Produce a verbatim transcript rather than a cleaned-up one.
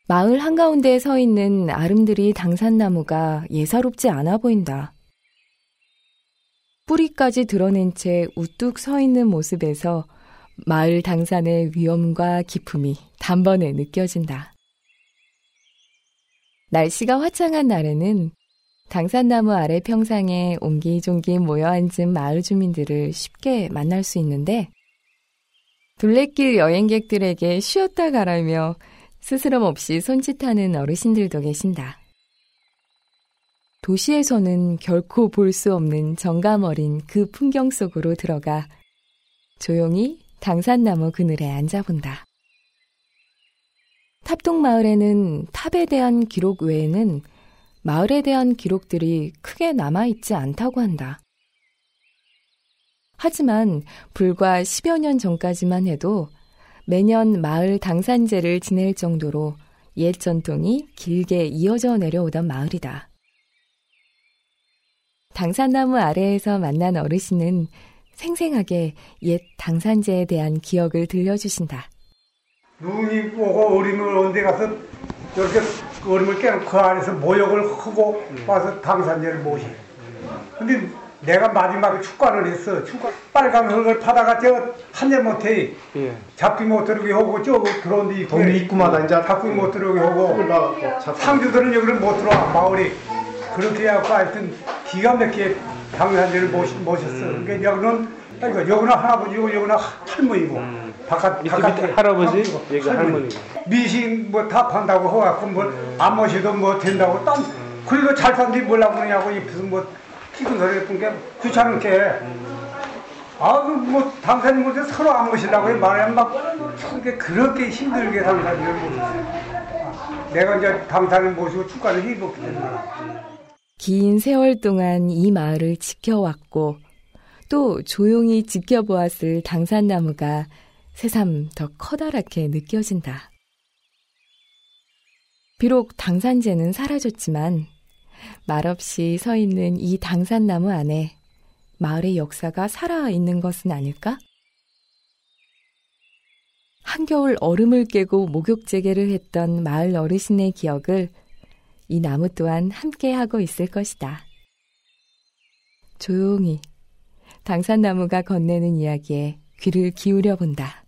마을 한가운데에 서 있는 아름드리 당산나무가 예사롭지 않아 보인다. 뿌리까지 드러낸 채 우뚝 서 있는 모습에서 마을 당산의 위엄과 기품이 단번에 느껴진다. 날씨가 화창한 날에는 당산나무 아래 평상에 옹기종기 모여앉은 마을 주민들을 쉽게 만날 수 있는데 둘레길 여행객들에게 쉬었다 가라며 스스럼 없이 손짓하는 어르신들도 계신다. 도시에서는 결코 볼 수 없는 정감 어린 그 풍경 속으로 들어가 조용히 당산나무 그늘에 앉아본다. 탑동마을에는 탑에 대한 기록 외에는 마을에 대한 기록들이 크게 남아있지 않다고 한다. 하지만 불과 십여 년 전까지만 해도 매년 마을 당산제를 지낼 정도로 옛 전통이 길게 이어져 내려오던 마을이다. 당산나무 아래에서 만난 어르신은 생생하게 옛 당산제에 대한 기억을 들려주신다. 눈이 오고 어림을 언제 가서 이렇게 얼음을 깨놓고 그 안에서 모욕을 하고 와서 당산제를 모시. 근데 내가 마지막에 축가를 했어. 축가 빨간 흙을 파다가 저 한 년 못해 예. 잡기 못 들어오게 하고 저 들어온데 동네 입구마다 이제 잡기 못 들어오게 하고 상주들은 여기를 못 들어와 마을이. 그렇게 해갖고 하여튼 기가 막히게 당산제를 모시, 모셨어. 음. 그러니까 여기는 그러니까 여기는 할아버지고 여기는 할머니고 음. 바깥 밑에 바깥에 밑에 할아버지 여기 할머니고 미신 뭐 다 판다고 해갖고 뭐 안 모셔도 뭐 된다고 딴 음. 그리고 잘 판디 뭐라고 그러냐고 입에서 뭐 키큰 소리 했던 게 귀찮게 음. 아뭐 당사님한테 서로 안 모시려고 음. 말하면 막 그게 그렇게 힘들게 당사님을 모셨어요. 내가 이제 당사님 모시고 축가를 해봤기 때문에. 긴 세월 동안 이 마을을 지켜왔고 또 조용히 지켜보았을 당산나무가 새삼 더 커다랗게 느껴진다. 비록 당산제는 사라졌지만 말없이 서 있는 이 당산나무 안에 마을의 역사가 살아있는 것은 아닐까? 한겨울 얼음을 깨고 목욕재개를 했던 마을 어르신의 기억을 이 나무 또한 함께하고 있을 것이다. 조용히 당산나무가 건네는 이야기에 귀를 기울여 본다.